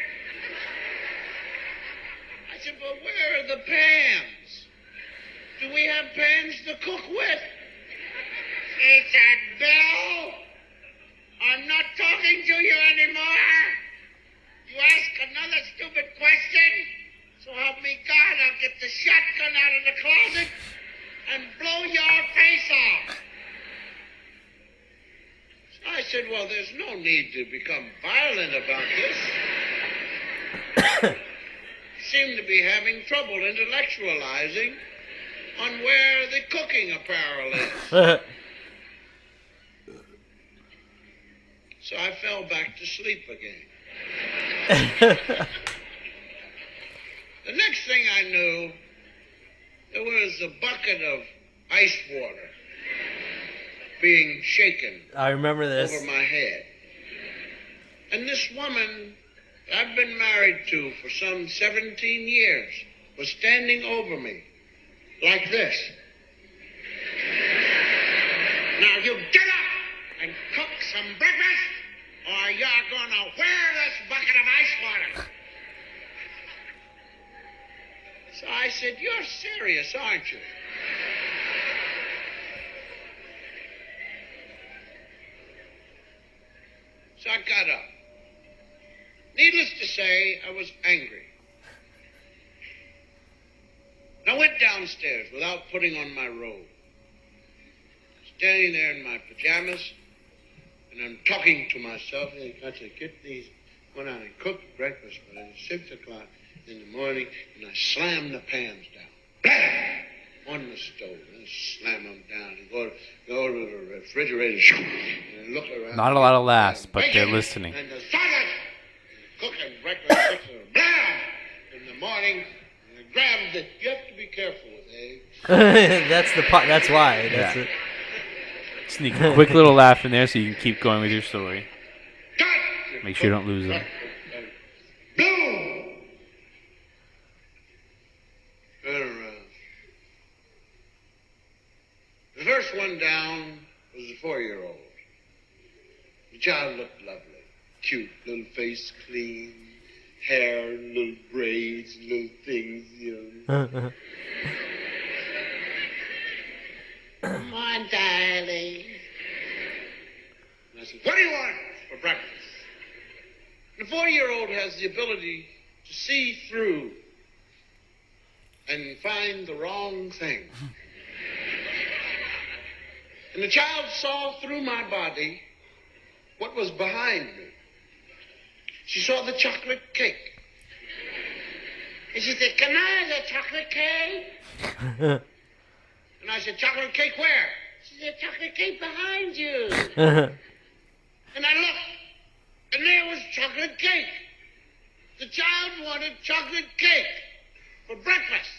I said, "Well, where are the pans? Do we have pans to cook with?" She said, "Bill, I'm not talking to you anymore. You ask another stupid question, so help me God, I'll get the shotgun out of the closet and blow your face off." So I said, "Well, there's no need to become violent about this." Seem to be having trouble intellectualizing on where the cooking apparel is. So I fell back to sleep again. The next thing I knew, there was a bucket of ice water being shaken I remember this. over my head. And this woman I've been married to for some 17 years was standing over me like this. "Now you get up and cook some breakfast, or you're gonna wear this bucket of ice water." So I said, "You're serious, aren't you?" So I got up. Needless to say, I was angry. And I went downstairs without putting on my robe. Standing there in my pajamas, and I'm talking to myself. I got to get these, went out and cook breakfast by 6 o'clock in the morning, and I slammed the pans down. Blam! On the stove. And slam them down and go to the refrigerator and look around. Not a lot of laughs, but they're Bacon listening. And the sausage. Cooking breakfast 6 o'clock. Blam! In the morning, and I grabbed it. You have to be careful with eggs. That's why. That's Yeah. it. Sneak a quick little laugh in there so you can keep going with your story. Cut! Make sure you don't lose them. Boom! The first one down was a 4-year-old. The child looked lovely. Cute, little face clean, hair, little braids, little things, you know. Come on, darling. And I said, "What do you want for breakfast?" The 4-year-old has the ability to see through and find the wrong thing. And the child saw through my body what was behind me. She saw the chocolate cake. And she said, "Can I have the chocolate cake?" And I said, "Chocolate cake where?" She said, "Chocolate cake behind you." And I looked, and there was chocolate cake. The child wanted chocolate cake for breakfast.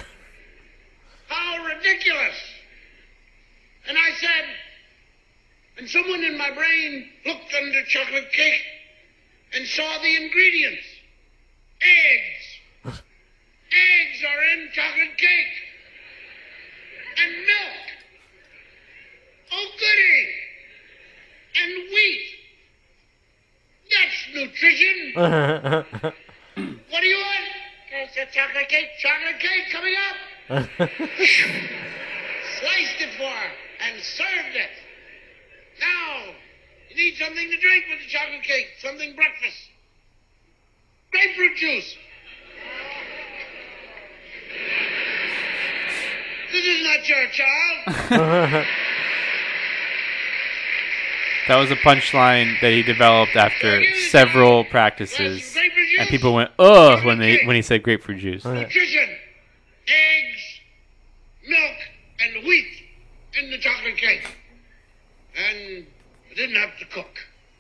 How ridiculous. And I said, and someone in my brain looked under chocolate cake and saw the ingredients. Eggs. Eggs are in chocolate cake. And milk. Oh, goody. And wheat. That's nutrition. What do you want? There's a chocolate cake coming up. Sliced it for her and served it. Now, You need something to drink with the chocolate cake, something breakfast. Grapefruit juice. This is not your child. That was a punchline that he developed after several practices, and people went "ugh" when he said grapefruit juice. Nutrition, eggs, milk, and wheat in the chocolate cake. And I didn't have to cook.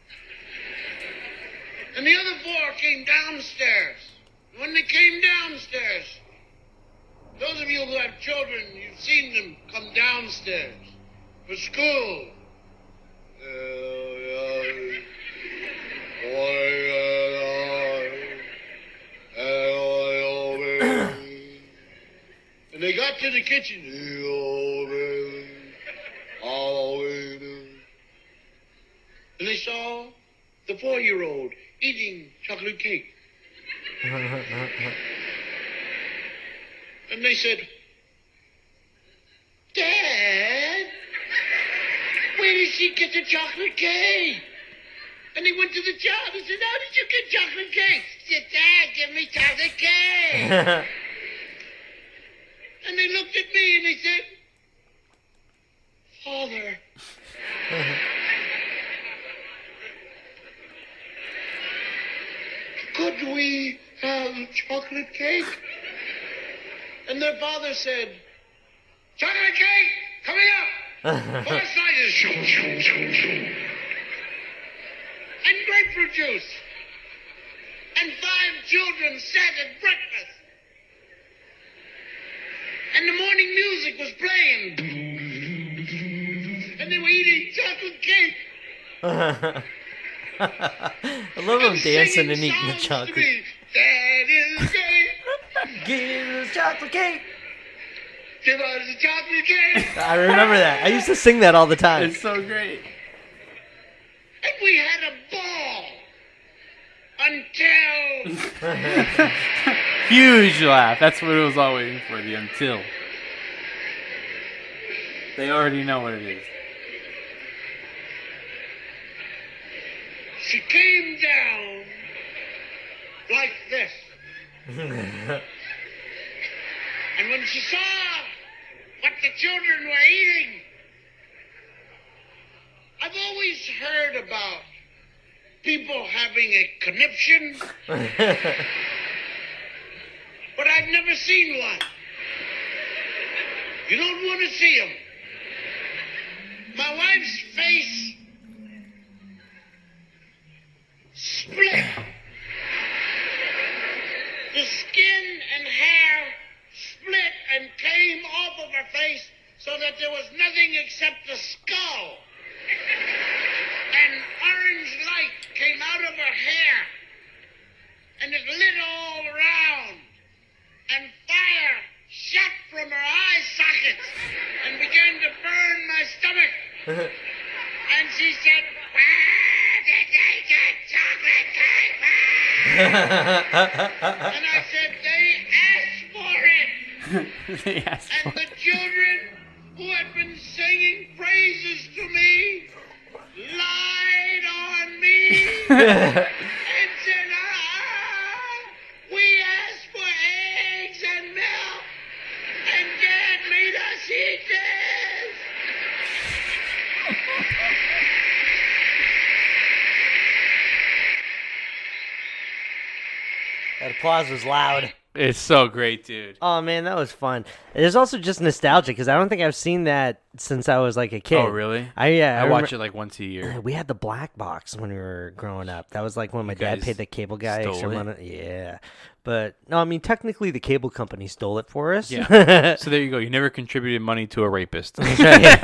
And the other four came downstairs. When they came downstairs, those of you who have children, you've seen them come downstairs for school. And they got to the kitchen. And they saw the 4-year-old eating chocolate cake. And they said, Dad, where did she get the chocolate cake? And they went to the jar. They said, how did you get chocolate cake? He said, Dad, give me chocolate cake. And they looked at me and they said, Father. Could we have chocolate cake? And their father said, chocolate cake, coming up. 4 slices. And grapefruit juice. And 5 children sat at breakfast. And the morning music was playing. And they were eating chocolate cake. I love them dancing and eating the chocolate. That is cake. Give us chocolate cake. Give us the chocolate cake. I remember that. I used to sing that all the time. It's so great. And we had a ball until Huge laugh. That's what it was all waiting for, the until. They already know what it is. she came down like this. And when she saw what the children were eating, I've always heard about people having a conniption, but I've never seen one. You don't want to see them. My wife's face split. The skin and hair split and came off of her face so that there was nothing except the skull. And orange light came out of her hair, and it lit all around, and fire shot from her eye sockets and began to burn my stomach. And she said, "Where did they get chocolate cake from?" And I said, "They asked for it." They asked for And the children who had been singing praises to me lied on me and said, we asked for eggs and milk, and Dad made us eat this. That applause was loud. It's so great, dude. Oh man, that was fun. There's also just nostalgia because I don't think I've seen that since I was like a kid. Oh, really? I watch it like once a year. We had the black box when we were growing up. That was like when my dad guys paid the cable guy stole extra it? money. Yeah, but no, I mean technically the cable company stole it for us. Yeah. So there you go. You never contributed money to a rapist. Oh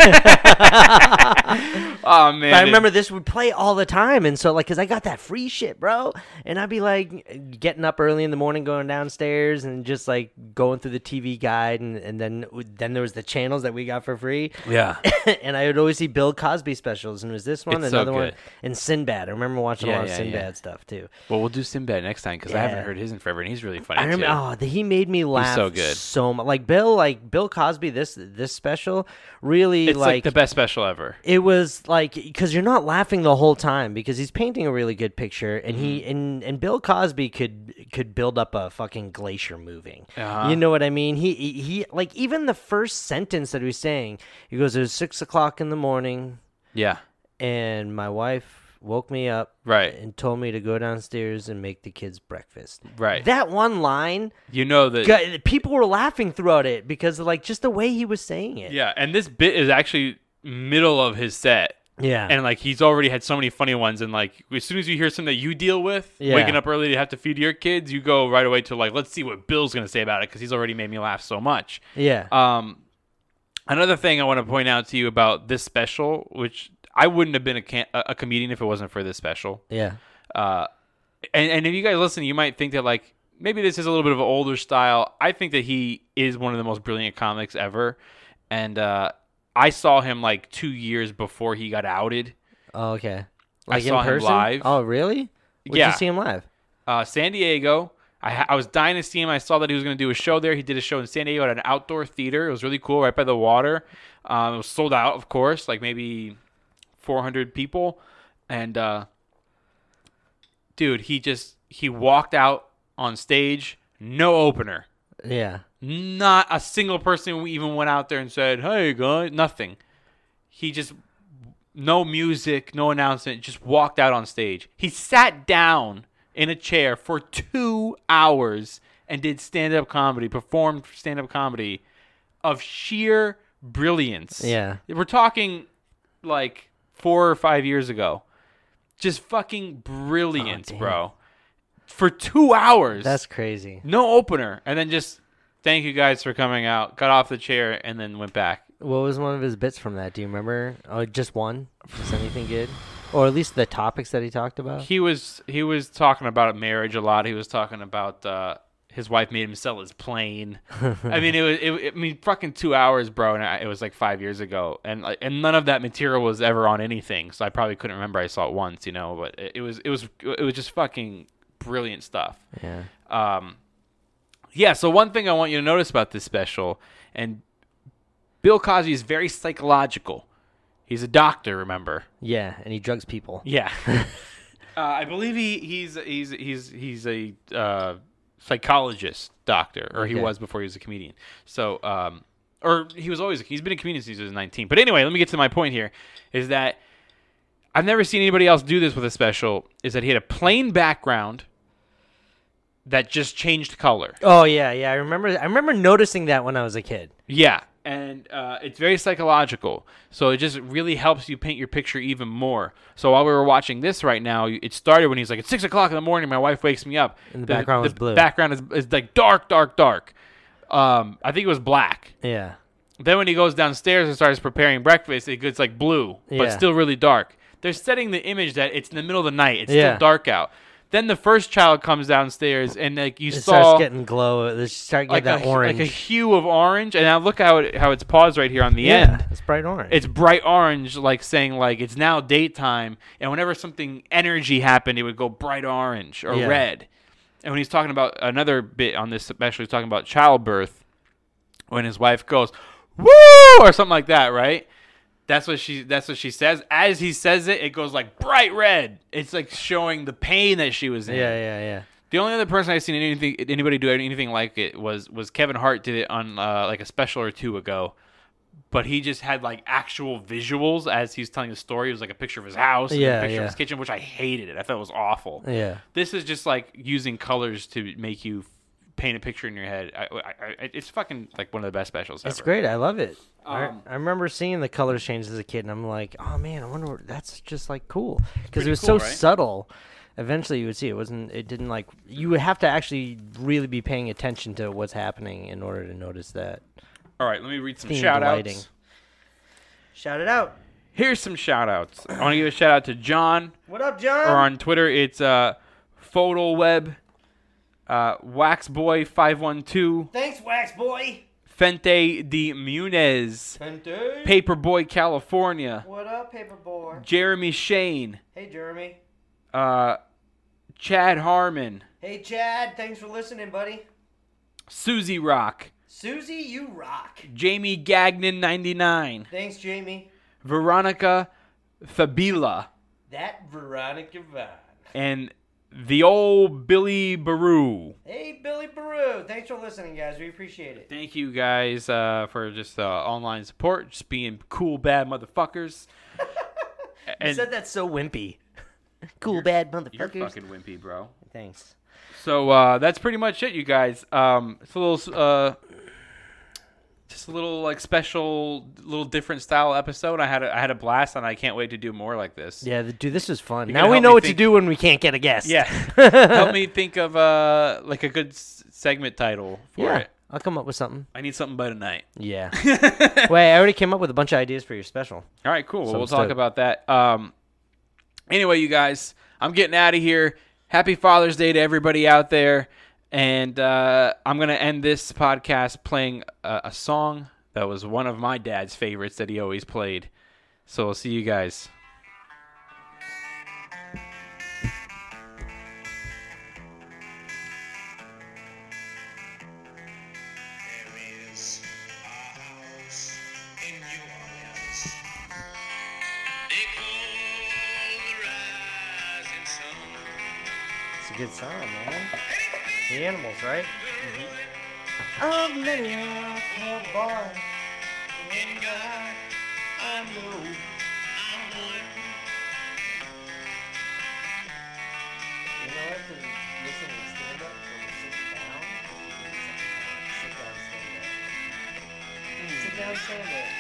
man. But I remember this would play all the time, and so like, cause I got that free shit, bro, and I'd be like getting up early in the morning, going downstairs, downstairs and just like going through the TV guide, and then there was the channels that we got for free. Yeah. And I would always see Bill Cosby specials, and it was this one, It's so another one, good. and Sinbad. I remember watching a lot of Sinbad stuff too. Well, we'll do Sinbad next time because I haven't heard his in forever, and he's really funny I remember, too. he made me laugh so good. so much. Like Bill Cosby, this special really It's like the best special ever. It was like, because you're not laughing the whole time because he's painting a really good picture, and and Bill Cosby could build up a fucking glacier moving. Uh-huh. You know what I mean? He like, even the first sentence that he was saying, he goes, "It was 6 o'clock in the morning, Yeah. and my wife woke me up, Right. and told me to go downstairs and make the kids breakfast." Right. That one line, You know that. people were laughing throughout it because of like just the way he was saying it. Yeah, and this bit is actually middle of his set. Yeah. And like he's already had so many funny ones, and like as soon as you hear something that you deal with, Yeah. waking up early to have to feed your kids, you go right away to like, let's see what Bill's gonna say about it because he's already made me laugh so much. Yeah. Another thing I want to point out to you about this special, which I wouldn't have been a comedian if it wasn't for this special. Yeah. And if you guys listen, you might think that like maybe this is a little bit of an older style. I think that he is one of the most brilliant comics ever, and I saw him like 2 years before he got outed. Oh, okay. I Like saw in him person? live. Oh, really? Where'd Yeah. you see him live? San Diego. I was dying to see him. I saw that he was going to do a show there. He did a show in San Diego at an outdoor theater. It was really cool, right by the water. It was sold out, of course, like maybe 400 people. And dude, he walked out on stage, no opener. Yeah. Not a single person even went out there and said, "Hey guys," nothing. He just, no music, no announcement, just walked out on stage. He sat down in a chair for 2 hours and did stand-up comedy, performed stand-up comedy of sheer brilliance. Yeah. We're talking like 4 or 5 years ago. Just fucking brilliance, damn. bro. For 2 hours. That's crazy. No opener. And then just, thank you guys for coming out. Got off the chair and then went back. What was one of his bits from that? Do you remember? Oh, just one? Is anything good? Or at least the topics that he talked about? He was talking about marriage a lot. He was talking about his wife made him sell his plane. I mean, I mean, fucking 2 hours, bro. And it was like 5 years ago, and none of that material was ever on anything. So I probably couldn't remember. I saw it once, you know. But it was just fucking brilliant stuff. Yeah. Yeah. So one thing I want you to notice about this special, and Bill Cosby is very psychological. He's a doctor, remember? Yeah, and he drugs people. Yeah. I believe he's a psychologist doctor, or he Okay. was before he was a comedian. So, or he was always, he's been a comedian since he was 19. But anyway, let me get to my point here, is that I've never seen anybody else do this with a special, is that he had a plain background that just changed color. Oh, yeah, yeah. I remember noticing that when I was a kid. Yeah, and it's very psychological, so it just really helps you paint your picture even more. So while we were watching this right now, it started when he's like, it's 6 o'clock in the morning, my wife wakes me up. And the background was blue. The background is like dark. I think it was black. Yeah. Then when he goes downstairs and starts preparing breakfast, it gets like blue, but Yeah. still really dark. They're setting the image that it's in the middle of the night. It's Yeah. still dark out. Then the first child comes downstairs, and like you It saw, starts getting glow. They start getting that orange. like a hue of orange. And now look how it's paused right here on the yeah, end. it's bright orange. It's bright orange, like saying like it's now daytime. And whenever something energy happened, it would go bright orange or Yeah. red. And when he's talking about another bit on this, especially he's talking about childbirth, when his wife goes, "Woo!" or something like that, right? That's what she says. As he says it, it goes like bright red. It's like showing the pain that she was in. yeah. The only other person I've seen anybody do anything like it was Kevin Hart did it on like a special or two ago, but he just had like actual visuals as he's telling the story. It was like a picture of his house, and Yeah, a picture yeah. of his kitchen, which I hated it. I thought it was awful. Yeah. This is just like using colors to make you paint a picture in your head. It's fucking like one of the best specials ever. It's great. I love it. I remember seeing the colors change as a kid, and I'm like, oh man, I wonder. That's just like cool because it was cool, so right? subtle. Eventually, you would see it didn't like. You would have to actually really be paying attention to what's happening in order to notice that. All right, let me read some Themed shout lighting. outs. Shout it out. Here's some shout outs. I want to give a shout out to John, What up, or John? on Twitter, it's PhotoWeb. Waxboy512, Thanks, Wax Boy. Fente de Munez, Paperboy California, What up, Paperboy? Jeremy Shane, Hey, Jeremy. Chad Harmon, Hey, Chad. Thanks for listening, buddy. Susie Rock, Susie, you rock. Jamie Gagnon 99, Thanks, Jamie. Veronica Fabila, That Veronica Vine. and the old Billy Baru. Hey, Billy Baru. Thanks for listening, guys. We appreciate it. Thank you guys for just online support, just being cool, bad motherfuckers. You said that so wimpy. Cool, bad motherfuckers. You're fucking wimpy, bro. Thanks. So that's pretty much it, you guys. It's a little, just a little like special, little different style episode. I had a blast, and I can't wait to do more like this. Yeah, dude, this was fun. You Now gotta we help know me what to think- do when we can't get a guest. Yeah, help me think of like a good segment title for Yeah, it. I'll come up with something. I need something by tonight. Yeah. Wait, I already came up with a bunch of ideas for your special. All right, cool. Well, So we'll it's talk dope. about that. Anyway, you guys, I'm getting out of here. Happy Father's Day to everybody out there. And I'm going to end this podcast playing a song that was one of my dad's favorites that he always played. So we'll see you guys. There is a house in New Orleans. They call the rising sun. It's a good song, man. The Animals, right? Oh, many a poor boy. In God, I know I'm one. You know what? To listen to stand up or to sit down. Sit down, stand up. Sit down, stand up.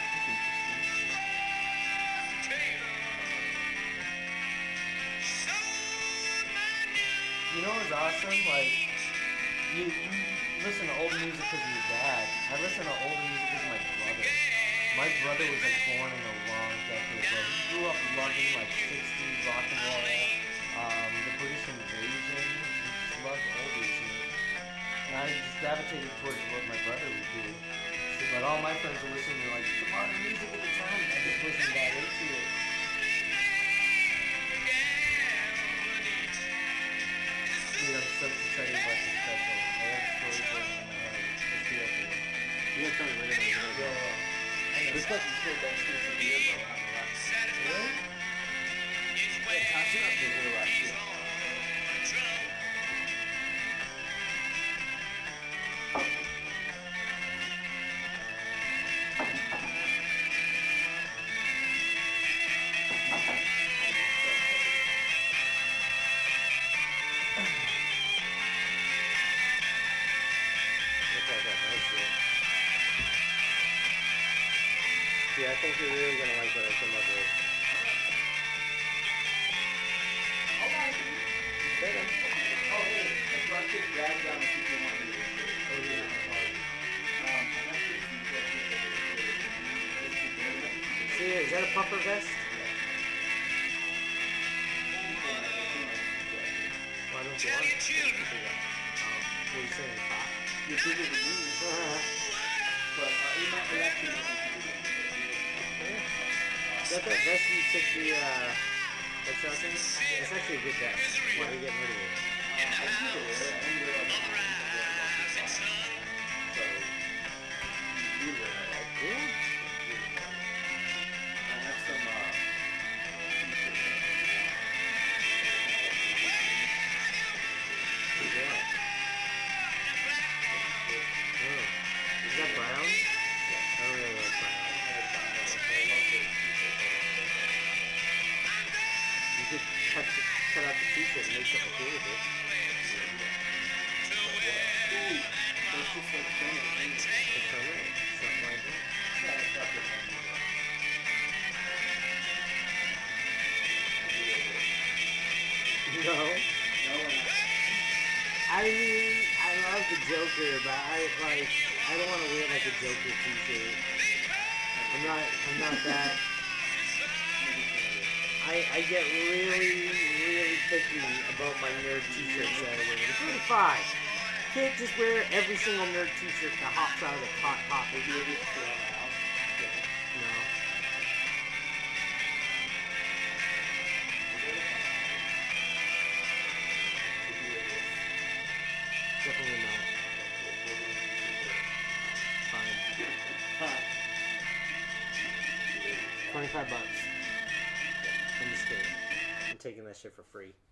You know what's awesome? Like, you listen to old music because of your dad. I listen to old music because of my brother. My brother was like born in the wrong decade, bro. He grew up loving like 60s rock and roll, the British invasion. He just loved older shit. And I just gravitated towards what my brother would do. So, but all my friends were listening to like the modern music at the time. I just wasn't that into it. Dude, I'm so excited about this special. I have stories going in my head. Let's do it, dude. You guys tell me later. Yeah. This fucking shit that's supposed to be here, bro. Really? Yeah, I think you're really gonna like what I came up with. See, is that a puffer vest? Why don't you want it? What are you saying? Is that vest you took the truck in? It's actually a good vest. Why are you getting rid of it? Yeah? Is that brown? I don't really like brown. You could cut out the t-shirt and make something cool with it. It's alright. Something like that. No. I mean, I love the Joker, but I don't want to wear like a Joker t-shirt. I'm not that. I get really, really picky about my nerd t-shirts that I wear. The 35. Can't just wear every single nerd t-shirt that hops out of the hot topic. No. Definitely not. Fine. $25. I'm just kidding. I'm taking that shit for free.